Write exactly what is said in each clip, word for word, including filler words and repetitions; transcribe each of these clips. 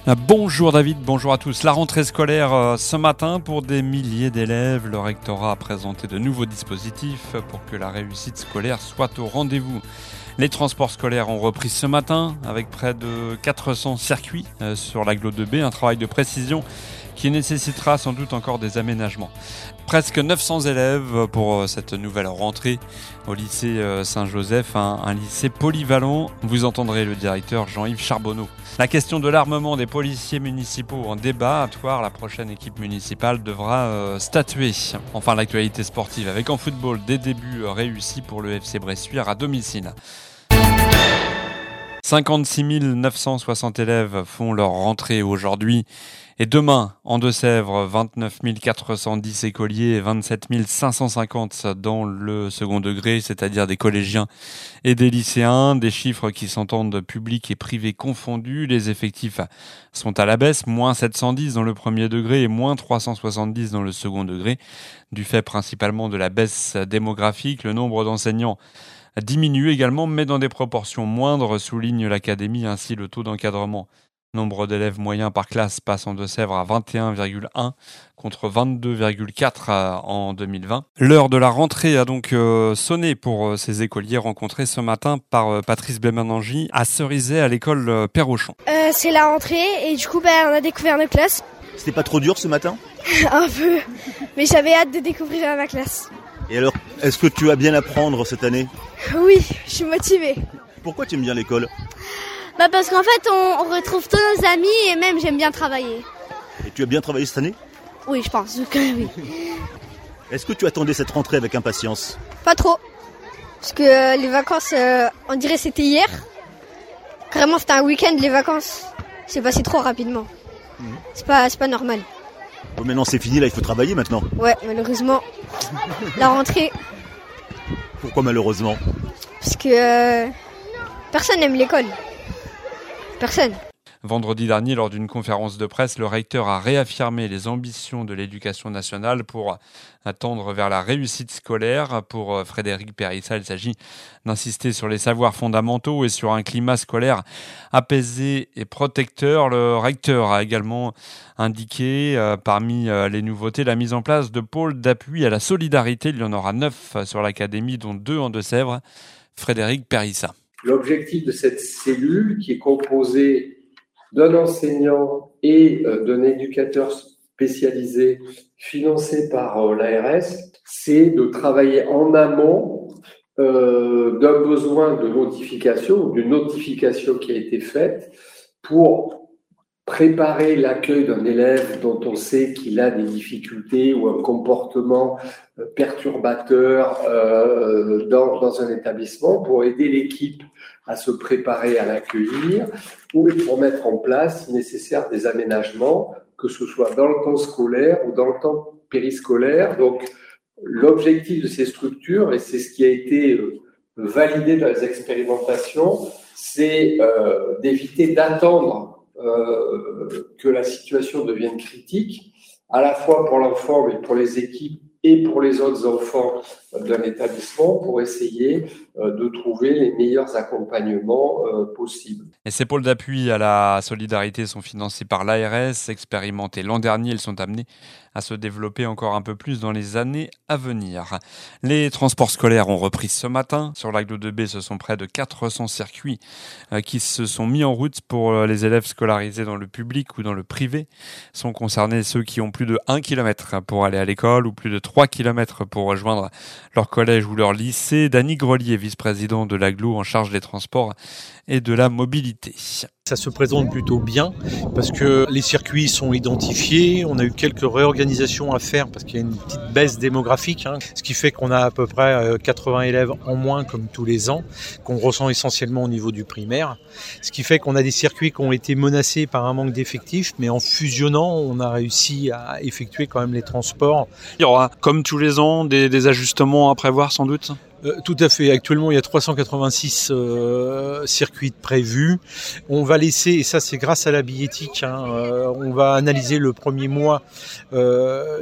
Bonjour David, bonjour à tous. La rentrée scolaire ce matin pour des milliers d'élèves. Le rectorat a présenté de nouveaux dispositifs pour que la réussite scolaire soit au rendez-vous. Les transports scolaires ont repris ce matin avec près de quatre cents circuits sur l'agglo deux B, un travail de précision qui nécessitera sans doute encore des aménagements. Presque neuf cents élèves pour cette nouvelle rentrée au lycée Saint-Joseph, un, un lycée polyvalent. Vous entendrez le directeur Jean-Yves Charbonneau. La question de l'armement des policiers municipaux en débat à Thouars, la prochaine équipe municipale devra euh, statuer. Enfin, l'actualité sportive avec en football des débuts réussis pour le F C Bressuire à domicile. cinquante-six mille neuf cent soixante élèves font leur rentrée aujourd'hui. Et demain, en Deux-Sèvres, vingt-neuf mille quatre cent dix écoliers et vingt-sept mille cinq cent cinquante dans le second degré, c'est-à-dire des collégiens et des lycéens. Des chiffres qui s'entendent publics et privés confondus. Les effectifs sont à la baisse, moins sept cent dix dans le premier degré et moins trois cent soixante-dix dans le second degré, du fait principalement de la baisse démographique. Le nombre d'enseignants diminue également, mais dans des proportions moindres, souligne l'académie. Ainsi, le taux d'encadrement, nombre d'élèves moyens par classe, passe en Deux-Sèvres à vingt et un virgule un contre vingt-deux virgule quatre en deux mille vingt. L'heure de la rentrée a donc euh, sonné pour euh, ces écoliers rencontrés ce matin par euh, Patrice Bémanangi à Cerizay à l'école euh, Père-Auchan. Euh, c'est la rentrée et du coup bah, on a découvert nos classes. C'était pas trop dur ce matin ? Un peu, mais j'avais hâte de découvrir ma classe. Et alors, est-ce que tu vas bien apprendre cette année ? Oui, je suis motivée. Pourquoi tu aimes bien l'école ? Bah parce qu'en fait on, on retrouve tous nos amis et même j'aime bien travailler. Et tu as bien travaillé cette année ? Oui, je pense que oui. Est-ce que tu attendais cette rentrée avec impatience ? Pas trop, parce que euh, les vacances, euh, on dirait c'était hier. Vraiment c'était un week-end les vacances. C'est passé trop rapidement. Mmh. C'est pas, c'est pas normal. Bon, maintenant c'est fini, là il faut travailler maintenant. Ouais, malheureusement. La rentrée. Pourquoi malheureusement ? Parce que euh, personne n'aime l'école. Personne. Vendredi dernier, lors d'une conférence de presse, le recteur a réaffirmé les ambitions de l'éducation nationale pour tendre vers la réussite scolaire. Pour Frédéric Périssa, il s'agit d'insister sur les savoirs fondamentaux et sur un climat scolaire apaisé et protecteur. Le recteur a également indiqué, euh, parmi euh, les nouveautés, la mise en place de pôles d'appui à la solidarité. Il y en aura neuf sur l'académie, dont deux en Deux-Sèvres. Frédéric Périssa. L'objectif de cette cellule, qui est composée d'un enseignant et d'un éducateur spécialisé financé par l'A R S, c'est de travailler en amont euh, d'un besoin de notification, d'une notification qui a été faite pour préparer l'accueil d'un élève dont on sait qu'il a des difficultés ou un comportement perturbateur euh, dans, dans un établissement, pour aider l'équipe à se préparer à l'accueillir ou pour mettre en place, si nécessaire, des aménagements, que ce soit dans le temps scolaire ou dans le temps périscolaire. Donc, l'objectif de ces structures, et c'est ce qui a été validé dans les expérimentations, c'est euh, d'éviter d'attendre euh, que la situation devienne critique, à la fois pour l'enfant, mais pour les équipes et pour les autres enfants d'un établissement, pour essayer de trouver les meilleurs accompagnements possibles. Et ces pôles d'appui à la solidarité sont financés par l'A R S, expérimentés l'an dernier. Ils sont amenés à se développer encore un peu plus dans les années à venir. Les transports scolaires ont repris ce matin. Sur l'agglo deux B, ce sont près de quatre cents circuits qui se sont mis en route pour les élèves scolarisés dans le public ou dans le privé. Sont concernés ceux qui ont plus de un kilomètre pour aller à l'école ou plus de trois kilomètres pour rejoindre leur collège ou leur lycée. Dany Grelier, vice-président de l'agglo en charge des transports et de la mobilité. Ça se présente plutôt bien parce que les circuits sont identifiés. On a eu quelques réorganisations à faire parce qu'il y a une petite baisse démographique, hein, ce qui fait qu'on a à peu près quatre-vingts élèves en moins comme tous les ans, qu'on ressent essentiellement au niveau du primaire. Ce qui fait qu'on a des circuits qui ont été menacés par un manque d'effectifs, mais en fusionnant, on a réussi à effectuer quand même les transports. Il y aura, comme tous les ans, des, des ajustements à prévoir sans doute ? Euh, tout à fait. Actuellement, il y a trois cent quatre-vingt-six euh, circuits prévus. On va laisser, et ça c'est grâce à la billettique, hein, euh, on va analyser le premier mois euh,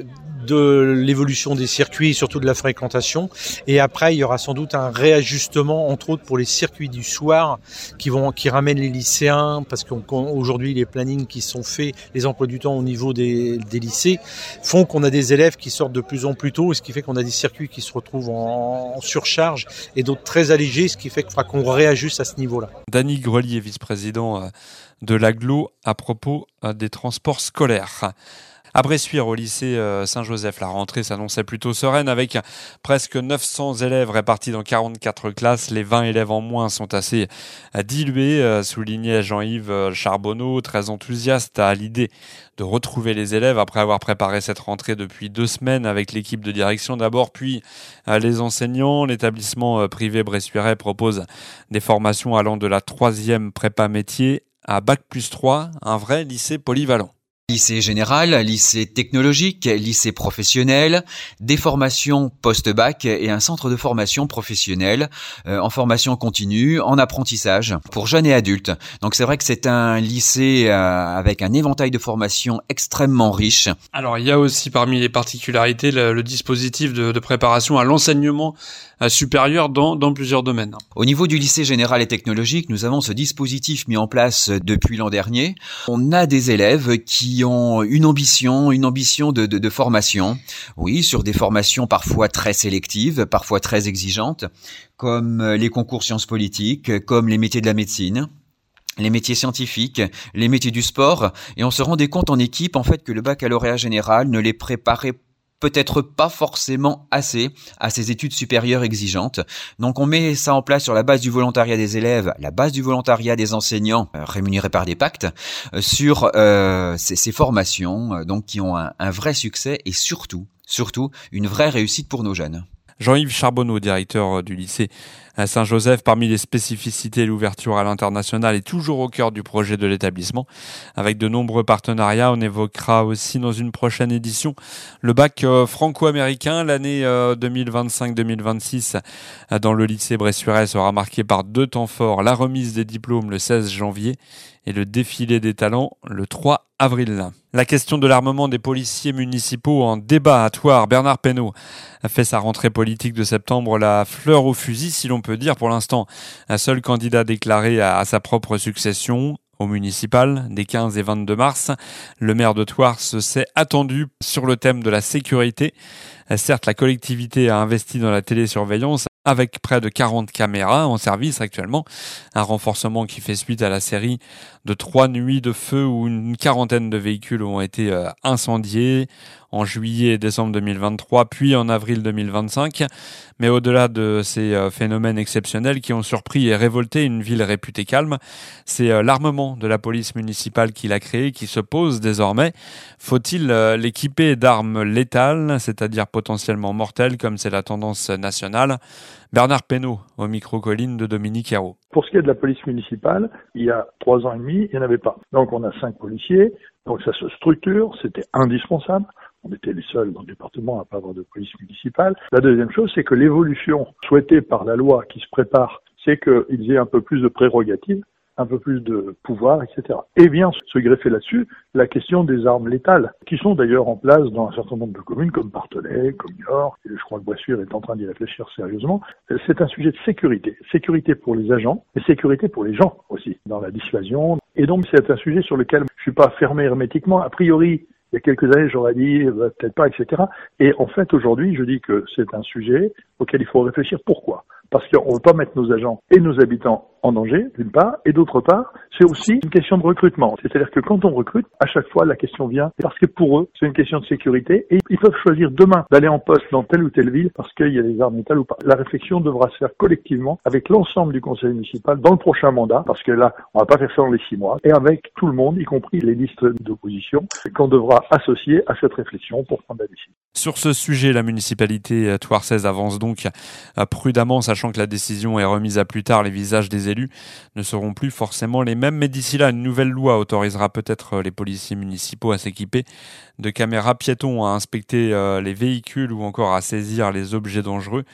de l'évolution des circuits, surtout de la fréquentation. Et après, il y aura sans doute un réajustement, entre autres pour les circuits du soir, qui vont, qui ramènent les lycéens, parce qu'aujourd'hui les plannings qui sont faits, les emplois du temps au niveau des, des lycées, font qu'on a des élèves qui sortent de plus en plus tôt, ce qui fait qu'on a des circuits qui se retrouvent en, en surcharge et d'autres très allégés, ce qui fait qu'on réajuste à ce niveau-là. Dany Grelier, vice-président de l'Agglo, à propos des transports scolaires. À Bressuire, au lycée Saint-Joseph, la rentrée s'annonçait plutôt sereine avec presque neuf cents élèves répartis dans quarante-quatre classes. Les vingt élèves en moins sont assez dilués, soulignait Jean-Yves Charbonneau, très enthousiaste à l'idée de retrouver les élèves après avoir préparé cette rentrée depuis deux semaines avec l'équipe de direction d'abord, puis les enseignants. L'établissement privé bressuirais propose des formations allant de la troisième prépa métier à bac plus trois, un vrai lycée polyvalent. Lycée général, lycée technologique, lycée professionnel, des formations post-bac et un centre de formation professionnelle euh, en formation continue, en apprentissage pour jeunes et adultes. Donc c'est vrai que c'est un lycée euh, avec un éventail de formations extrêmement riche. Alors il y a aussi parmi les particularités le, le dispositif de, de préparation à l'enseignement euh, supérieur dans, dans plusieurs domaines. Au niveau du lycée général et technologique, nous avons ce dispositif mis en place depuis l'an dernier. On a des élèves qui ont une ambition, une ambition de, de, de formation, oui, sur des formations parfois très sélectives, parfois très exigeantes, comme les concours sciences politiques, comme les métiers de la médecine, les métiers scientifiques, les métiers du sport, et on se rendait compte en équipe, en fait, que le baccalauréat général ne les préparait peut-être pas forcément assez à ces études supérieures exigeantes. Donc on met ça en place sur la base du volontariat des élèves, la base du volontariat des enseignants euh, rémunérés par des pactes, euh, sur euh, ces, ces formations euh, donc qui ont un, un vrai succès et surtout, surtout une vraie réussite pour nos jeunes. Jean-Yves Charbonneau, directeur du lycée Saint-Joseph, parmi les spécificités, l'ouverture à l'international est toujours au cœur du projet de l'établissement. Avec de nombreux partenariats, on évoquera aussi dans une prochaine édition le bac franco-américain. L'année deux mille vingt-cinq deux mille vingt-six dans le lycée bressuirais sera marquée par deux temps forts, la remise des diplômes le seize janvier et le défilé des talents le trois avril. La question de l'armement des policiers municipaux en débat à Thouars. Bernard Penaud a fait sa rentrée politique de septembre la fleur au fusil, si l'on peut dire. Pour l'instant, un seul candidat déclaré à sa propre succession au municipal des quinze et vingt-deux mars. Le maire de Thouars s'est attendu sur le thème de la sécurité. Certes, la collectivité a investi dans la télésurveillance avec près de quarante caméras en service actuellement. Un renforcement qui fait suite à la série de trois nuits de feu où une quarantaine de véhicules ont été euh, incendiés en juillet et décembre deux mille vingt-trois, puis en avril deux mille vingt-cinq. Mais au-delà de ces euh, phénomènes exceptionnels qui ont surpris et révolté une ville réputée calme, c'est euh, l'armement de la police municipale qui l'a créé qui se pose désormais. Faut-il euh, l'équiper d'armes létales, c'est-à-dire potentiellement mortelles, comme c'est la tendance nationale? Bernard Penaud, au micro-colline de Dominique Hérault. Pour ce qui est de la police municipale, il y a trois ans et demi, il n'y en avait pas. Donc on a cinq policiers, donc ça se structure, c'était indispensable. On était les seuls dans le département à pas avoir de police municipale. La deuxième chose, c'est que l'évolution souhaitée par la loi qui se prépare, c'est qu'ils aient un peu plus de prérogatives, un peu plus de pouvoir, et cetera. Et bien, se greffer là-dessus, la question des armes létales, qui sont d'ailleurs en place dans un certain nombre de communes, comme Parthenay, comme Niort, et je crois que Bressuire est en train d'y réfléchir sérieusement. C'est un sujet de sécurité. Sécurité pour les agents, et sécurité pour les gens aussi, dans la dissuasion. Et donc, c'est un sujet sur lequel je suis pas fermé hermétiquement. A priori, il y a quelques années, j'aurais dit, bah, peut-être pas, et cetera. Et en fait, aujourd'hui, je dis que c'est un sujet auquel il faut réfléchir. Pourquoi ? Parce qu'on ne veut pas mettre nos agents et nos habitants en danger, d'une part, et d'autre part, c'est aussi une question de recrutement. C'est-à-dire que quand on recrute, à chaque fois, la question vient, parce que pour eux, c'est une question de sécurité, et ils peuvent choisir demain d'aller en poste dans telle ou telle ville, parce qu'il y a des armes létales ou pas. La réflexion devra se faire collectivement, avec l'ensemble du conseil municipal, dans le prochain mandat, parce que là, on va pas faire ça dans les six mois, et avec tout le monde, y compris les listes d'opposition, qu'on devra associer à cette réflexion pour prendre la décision. Sur ce sujet, la municipalité thouarsaise avance donc prudemment, sachant que la décision est remise à plus tard. Les visages des élus ne seront plus forcément les mêmes, mais d'ici là, une nouvelle loi autorisera peut-être les policiers municipaux à s'équiper de caméras piétons, à inspecter les véhicules ou encore à saisir les objets dangereux.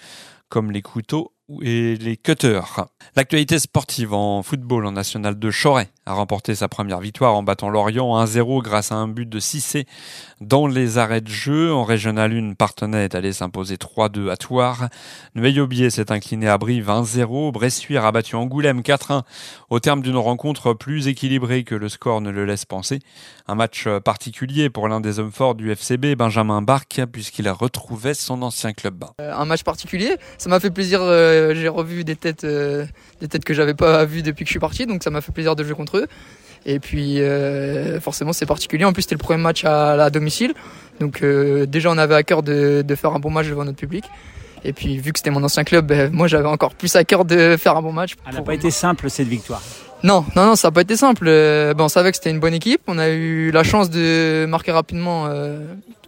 comme les couteaux et les cutters. L'actualité sportive en football en National deux, Choret a remporté sa première victoire en battant Lorient un zéro grâce à un but de Cissé dans les arrêts de jeu. En Régional un, Parthenay est allé s'imposer trois deux à Thouars. Neuilly-Aubier s'est incliné à Brive un zéro. Bressuire a battu Angoulême quatre un au terme d'une rencontre plus équilibrée que le score ne le laisse penser. Un match particulier pour l'un des hommes forts du F C B, Benjamin Barque, puisqu'il retrouvait son ancien club. Euh, un match particulier, ça m'a fait plaisir, euh, j'ai revu des têtes, euh, des têtes que j'avais pas vues depuis que je suis parti, donc ça m'a fait plaisir de jouer contre eux. Et puis euh, forcément c'est particulier, en plus c'était le premier match à, à domicile, donc euh, déjà on avait à cœur de, de faire un bon match devant notre public. Et puis vu que c'était mon ancien club, ben, moi j'avais encore plus à cœur de faire un bon match. Elle n'a pas été simple cette victoire. Non, non, non, ça n'a pas été simple. Euh, ben, on savait que c'était une bonne équipe, on a eu la chance de marquer rapidement euh,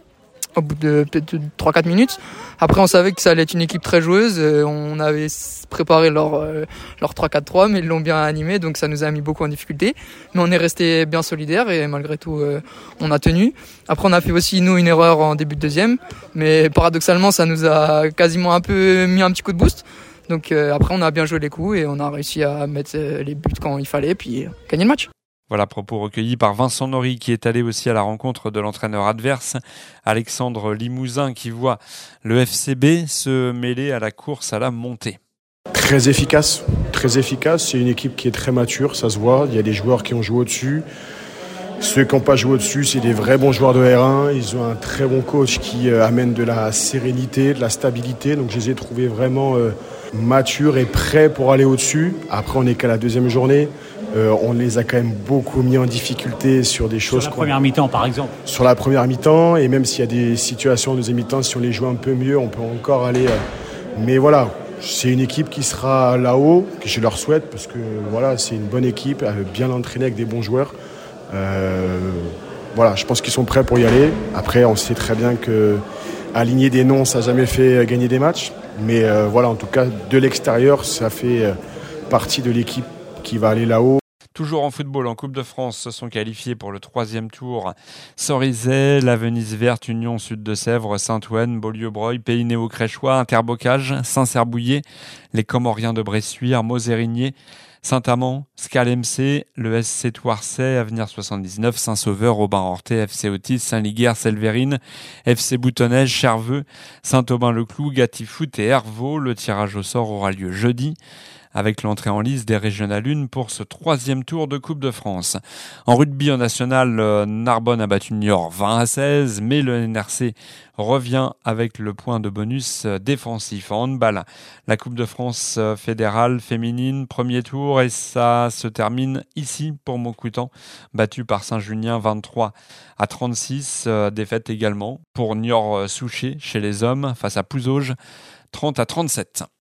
au bout de peut-être trois quatre minutes. Après on savait que ça allait être une équipe très joueuse, euh, on avait préparé leur, euh, leur trois quatre trois mais ils l'ont bien animé, donc ça nous a mis beaucoup en difficulté. Mais on est resté bien solidaires et malgré tout euh, on a tenu. Après on a fait aussi nous une erreur en début de deuxième, mais paradoxalement ça nous a quasiment un peu mis un petit coup de boost. Donc euh, après on a bien joué les coups et on a réussi à mettre euh, les buts quand il fallait puis euh, gagner le match. Voilà, propos recueillis par Vincent Nory qui est allé aussi à la rencontre de l'entraîneur adverse, Alexandre Limousin, qui voit le F C B se mêler à la course à la montée. Très efficace, très efficace. C'est une équipe qui est très mature, ça se voit. Il y a des joueurs qui ont joué au-dessus. Ceux qui n'ont pas joué au-dessus, c'est des vrais bons joueurs de R un. Ils ont un très bon coach qui euh, amène de la sérénité, de la stabilité. Donc je les ai trouvés vraiment euh, matures et prêts pour aller au-dessus. Après, on n'est qu'à la deuxième journée. Euh, on les a quand même beaucoup mis en difficulté sur des choses... Sur la première mi-temps, par exemple. Sur la première mi-temps, et même s'il y a des situations en deuxième mi-temps, si on les joue un peu mieux, on peut encore aller... Euh... Mais voilà, c'est une équipe qui sera là-haut, que je leur souhaite, parce que voilà, c'est une bonne équipe, bien entraînée avec des bons joueurs. Euh... Voilà, je pense qu'ils sont prêts pour y aller. Après, on sait très bien que aligner des noms, ça n'a jamais fait gagner des matchs. Mais euh, voilà, en tout cas, de l'extérieur, ça fait partie de l'équipe qui va aller là-haut. Toujours en football, en Coupe de France, se sont qualifiés pour le troisième tour Cerizay, la Venise Verte, Union Sud de Sèvres, Saint-Ouen, Beaulieu-Broglie, Pays Néo-Créchois, Interbocage, Saint-Cerbouillet, les Comoriens de Bressuire, Mozérigné, Saint-Amand, Scal M C, le S C Thouarsais, Avenir soixante-dix-neuf, Saint-Sauveur, Aubin-Hortais, F C Otis, Saint-Liguerre, Selverine, F C Boutonnez, Cherveux, Saint-Aubin-le-Clou, Gatifoot et Hervaux. Le tirage au sort aura lieu jeudi, avec l'entrée en lice des Régional un pour ce troisième tour de Coupe de France. En rugby en national, Narbonne a battu Niort vingt à seize, mais le N R C revient avec le point de bonus défensif. En handball, la Coupe de France fédérale féminine, premier tour, et ça se termine ici pour Montcoutan, battu par Saint-Junien vingt-trois à trente-six, défaite également pour Niort-Souchet chez les hommes face à Pouzauges, trente à trente-sept.